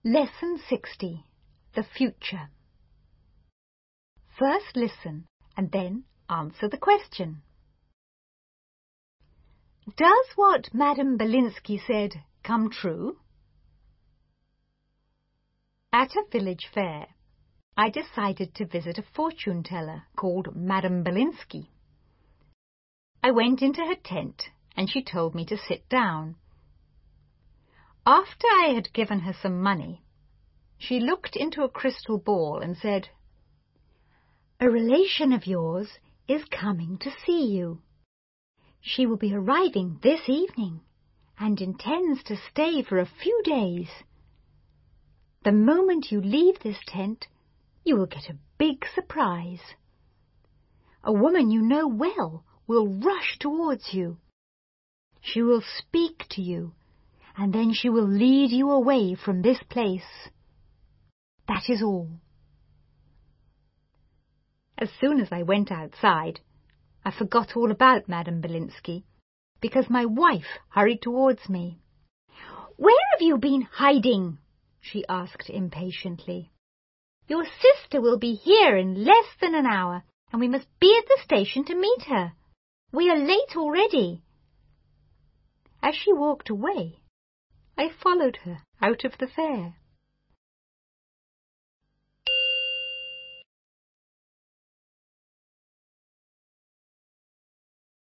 Lesson 60. The Future. First listen and then answer the question. Does what Madame Belinsky said come true? At a village fair, I decided to visit a fortune teller called Madame Belinsky. I went into her tent and she told me to sit down. After I had given her some money, she looked into a crystal ball and said, "A relation of yours is coming to see you. She will be arriving this evening and intends to stay for a few days. The moment you leave this tent, you will get a big surprise. A woman you know well will rush towards you. She will speak to you, and then she will lead you away from this place. That is all." As soon as I went outside, I forgot all about Madame Belinsky, because my wife hurried towards me. "Where have you been hiding?" she asked impatiently. "Your sister will be here in less than an hour, and we must be at the station to meet her. We are late already." As she walked away, I followed her out of the fair.